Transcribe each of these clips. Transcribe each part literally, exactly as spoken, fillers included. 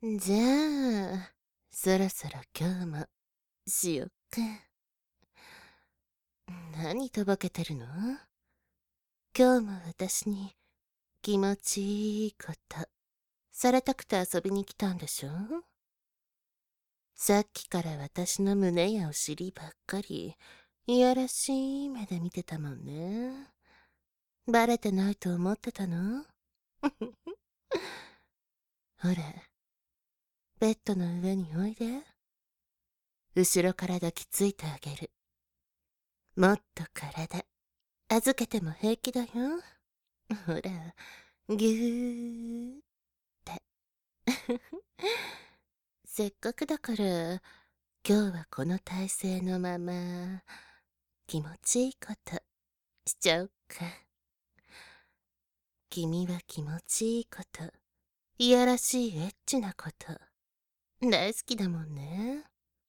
じゃあ、そろそろ今日もしよっか。何とぼけてるの？今日も私に気持ちいいことされたくて遊びに来たんでしょ？さっきから私の胸やお尻ばっかりいやらしい目で見てたもんね。バレてないと思ってたの？ほら、ベッドの上においで。後ろから抱きついてあげる。もっと体預けても平気だよ。ほら、ぎゅーって。せっかくだから、今日はこの体勢のまま、気持ちいいことしちゃおっか。君は気持ちいいこと、いやらしいエッチなこと、大好きだもんね。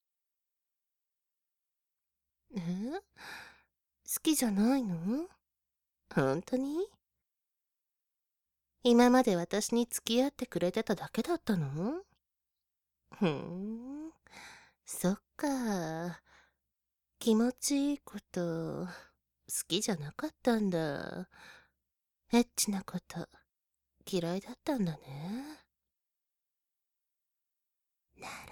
え？好きじゃないの？本当に？今まで私に付き合ってくれてただけだったの？ふーん、そっか。気持ちいいこと、好きじゃなかったんだ。エッチなこと、嫌いだったんだね。なら、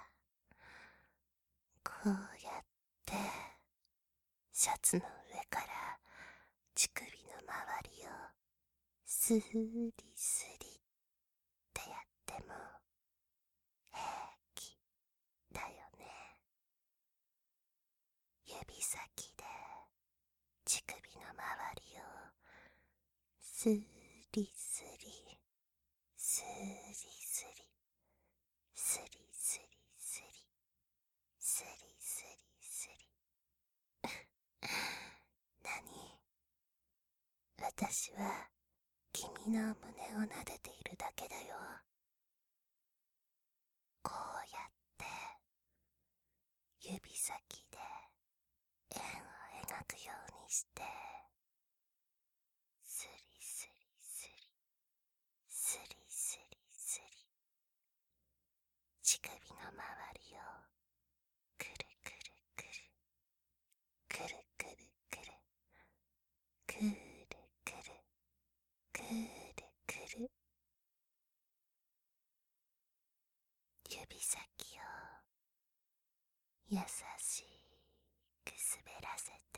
こうやって、シャツの上から乳首の周りをスリスリってやっても平気だよね。指先で乳首の周りをスリスリスリスリスリスリスリスリスリスリ。何？私は君の胸を撫でているだけだよ。こうやって指先で円を描くようにしてスリスリスリスリスリスリ、乳首の周りをくるくるくるくるくるくるくるくるくるくる、指先を優しく滑らせて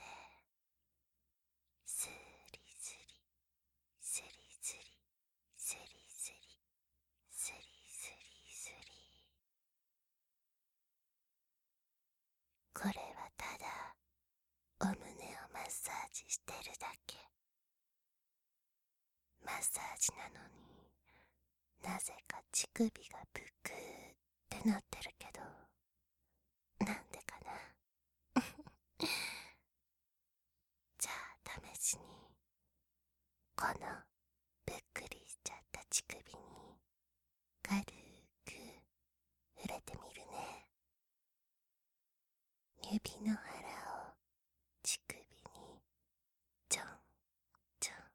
スリスリスリスリスリスリスリスリスリ。これはただお胸をマッサージしてるだけ。マッサージなのになぜか乳首がぷくーってなってるけど、なんでかな。じゃあ試しにこのぷっくりしちゃった乳首に軽く触れてみるね。指の腹を乳首にちょんちょん。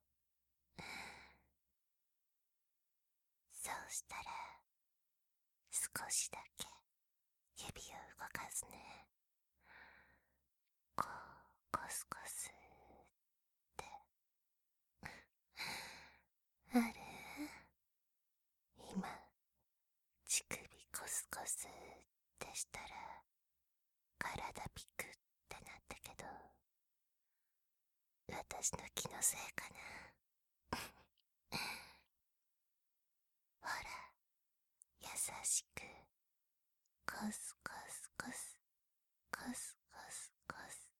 そうしたら少しだけ指を動かすね。こうコスコスって。あれ、今乳首コスコスってしたら体ピクってなったけど、私の気のせいかな。ほら、優しくコスコスコスコスコスコス、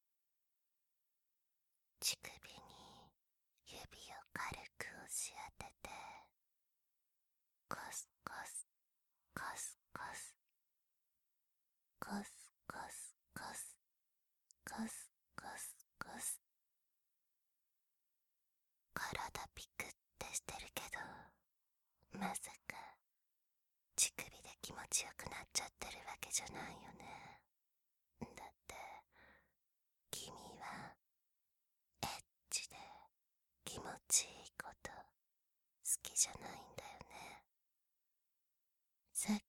乳首に指を軽く押し当ててコスコスコスコスコスコスコスコスコスコス。体ピクってしてるけど、まさか乳首で気持ちよくなっちゃってるわけじゃないよね。だって君はエッチで気持ちいいこと好きじゃないんだよね。さっ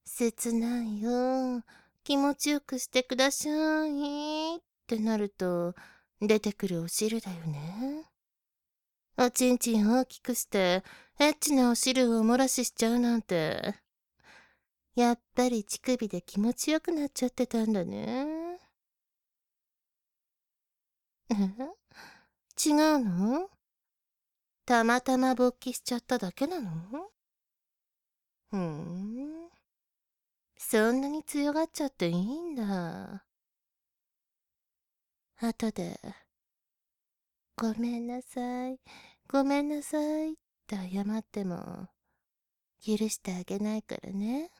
切ないよ。気持ちよくしてくださいってなると、出てくるお汁だよね。おちんちん大きくして、エッチなお汁をお漏らししちゃうなんて。やっぱり乳首で気持ちよくなっちゃってたんだね。え違うの？たまたま勃起しちゃっただけなの？ふーん。そんなに強がっちゃっていいんだ。後で、ごめんなさい、ごめんなさいって謝っても、許してあげないからね。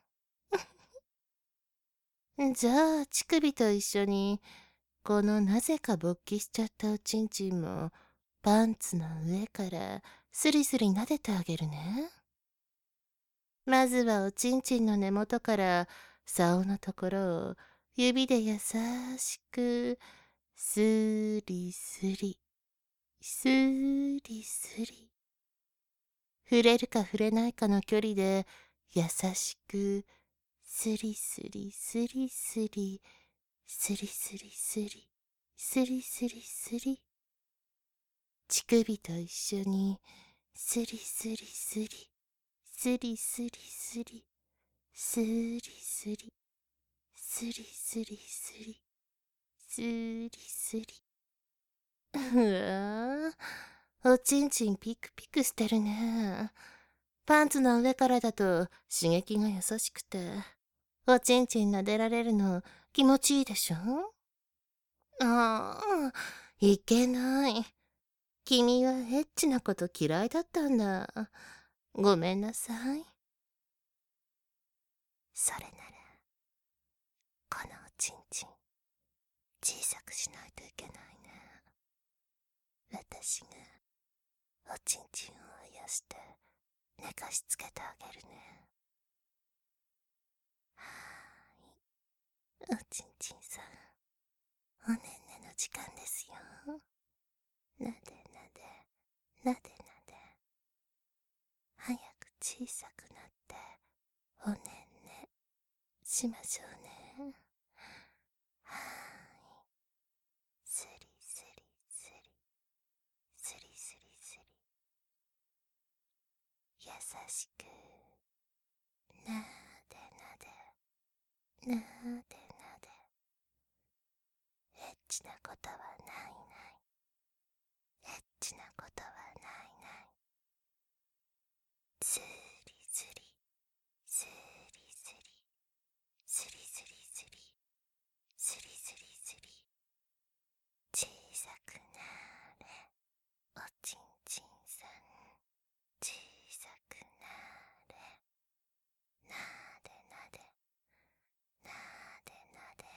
じゃあ、乳首と一緒に、このなぜか勃起しちゃったおちんちんも、パンツの上からスリスリ撫でてあげるね。まずはおちんちんの根元から竿のところを指で優しくスリスリスリスリ、触れるか触れないかの距離で優しくスリスリスリスリスリスリスリスリスリスリ、乳首と一緒にスリスリスリスリスリスリスリスリスリスリスリスリスリ、うわぁ、おちんちんピクピクしてるね。パンツの上からだと刺激が優しくて、おちんちん撫でられるの気持ちいいでしょ？ああ、いけない。君はエッチなこと嫌いだったんだ。ごめんなさい。それなら、このおちんちん、小さくしないといけないね。私が、おちんちんをあやして、寝かしつけてあげるね。はーい。おちんちんさん、おねんねの時間ですよ。なでなで、なでなで。早く小さくなって、おねんね、しましょうね。はーい。スリスリスリ、スリスリスリ。優しく、なでなで、なでなで。エッチなことはないない。エッチなことはないない。スリスリ、スリスリ、スリスリスリ、スリスリスリ。小さくなれ、おちんちんさん。小さくなれ。なでなで、なでなで。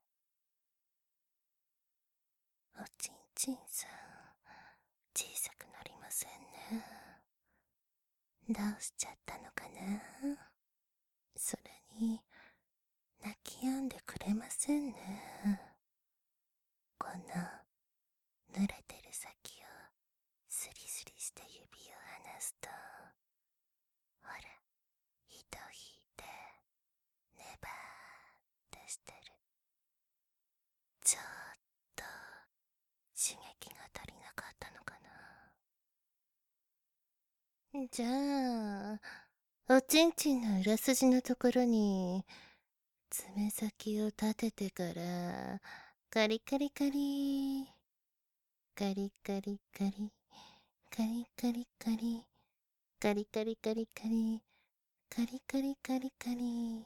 おちんちんさん、小さくなりませんね。どうしちゃったのかな。それに、泣き止んでくれませんね。この濡れてる先をスリスリして指を離すと、ほら、糸引いてネバーってしてる。ちょっと刺激が足りなかったのかな。じゃあ、おちんちんの裏筋のところに爪先を立ててからカリカリカリカリカリカリカリカリカリカリカリカリカリカリカリカリカリ。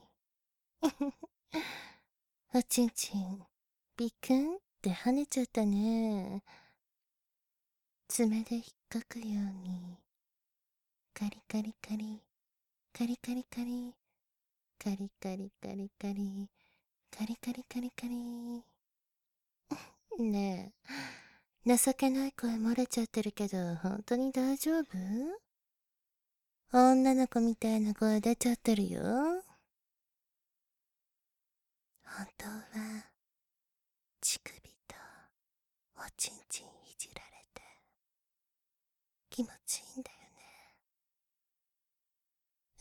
おちんちんビクンって跳ねちゃったね。爪で引っかくようにカリカリカリカリカリカリカリカリカリカリカリカリカリカリ。ねえ、情けない声漏れちゃってるけど本当に大丈夫？女の子みたいな声出ちゃってるよ。本当は乳首とおちんちんいじられて気持ちいいんだよ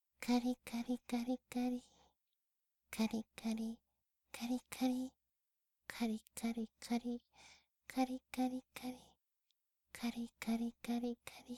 カリカリカリカリ。カリカリ、カリカリ。カリカリカリ。カリカリカリ。カリカリカリカリ。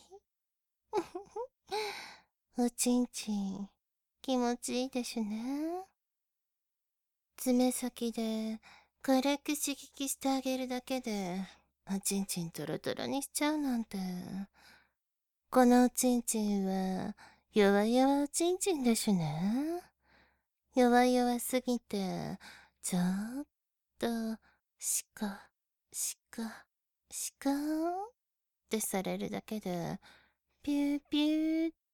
おちんちん、気持ちいいでしゅね。爪先で軽く刺激してあげるだけで、おちんちんトロトロにしちゃうなんて。このおちんちんは、弱々おちんちんでしゅね。弱々すぎて、ちょっと、しか、しか、しかーんってされるだけで、ピューピューって、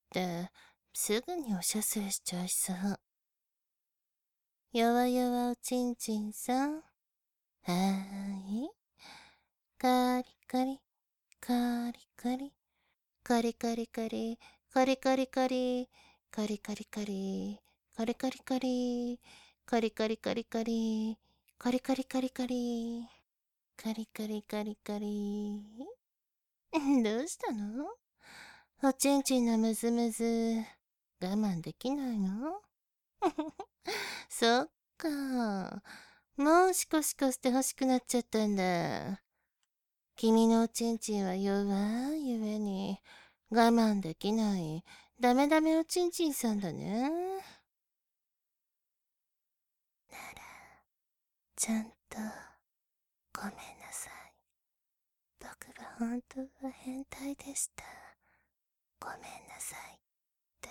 すぐにお射精しちゃいそう。弱々おちんちんさん。はーい。カリカリ、カリカリ、カリカリカリ、カリカリカリ、カリカリカリ、カリカリカリ、カリカリカリカリ、カリカリカリカリ、カリカリカリカリ。どうしたの？おちんちんのムズムズ、我慢できないの？そっか。もうシコシコして欲しくなっちゃったんだ。君のおちんちんは弱いゆえに、我慢できない、ダメダメおちんちんさんだね。なら、ちゃんと、ごめんなさい。僕は本当は変態でした。ごめんなさいって、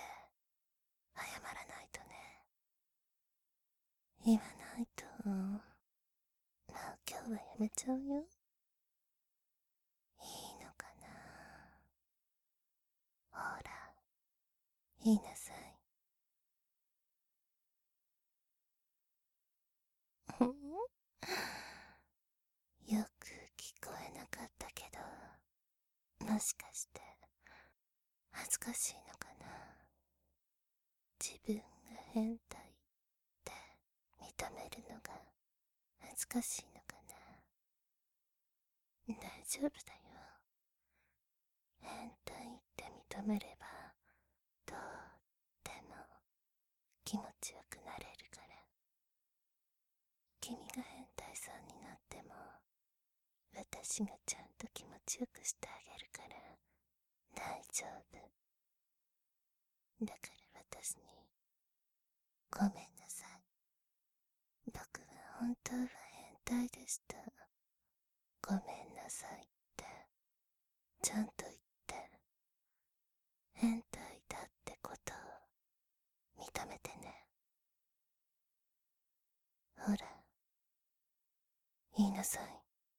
謝らないとね。言わないと、もう今日はやめちゃうよ。いいのかな。ほら、言いなさい。よく聞こえなかったけど、もしかして恥ずかしいのかな。自分が変態って認めるのが恥ずかしいのかな。大丈夫だよ。変態って認めればとっても気持ちよくなれるから。君が変態さんになっても私がちゃんと気持ちよくしてあげるから大丈夫。だから私にごめんなさい。僕は本当は変態でした。ごめんなさいってちゃんと言って、変態だってことを認めてね。ほら、言いなさい。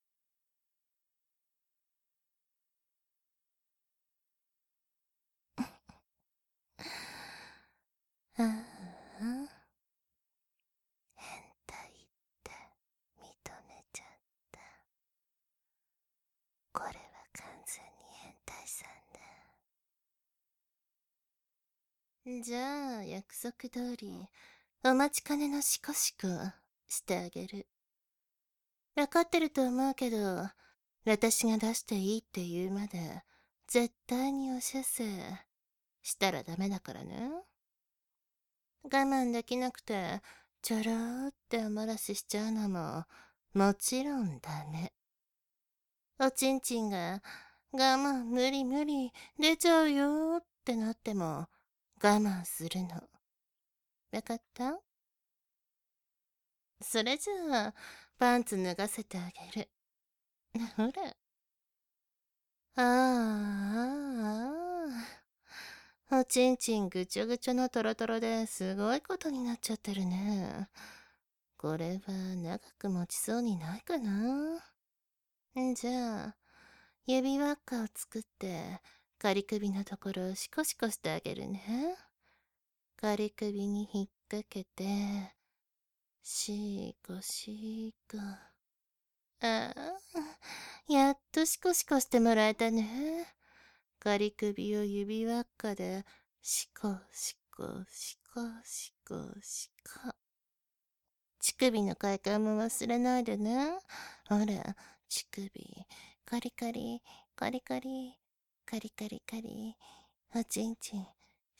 ああ、変態って認めちゃった。これは完全に変態さんだ。じゃあ約束通りお待ちかねのシコシコしてあげる。わかってると思うけど、私が出していいって言うまで絶対にお射精したらダメだからね。我慢できなくてちょろーってお漏らししちゃうのももちろんダメ。おちんちんが我慢無理無理出ちゃうよーってなっても我慢するの。わかった？それじゃあパンツ脱がせてあげる。ほら。ああ、ああ。おちんちんぐちょぐちょのトロトロですごいことになっちゃってるね。これは長く持ちそうにないかな。じゃあ、指輪っかを作って、仮首のところをシコシコしてあげるね。仮首に引っ掛けて、シーコシーコ。ああ、やっとシコシコしてもらえたね。仮首を指輪っかで、シコシコシコシコシコ。乳首の快感も忘れないでね。ほら、乳首、カリカリ、カリカリ、カリカリカリ、おちんちん、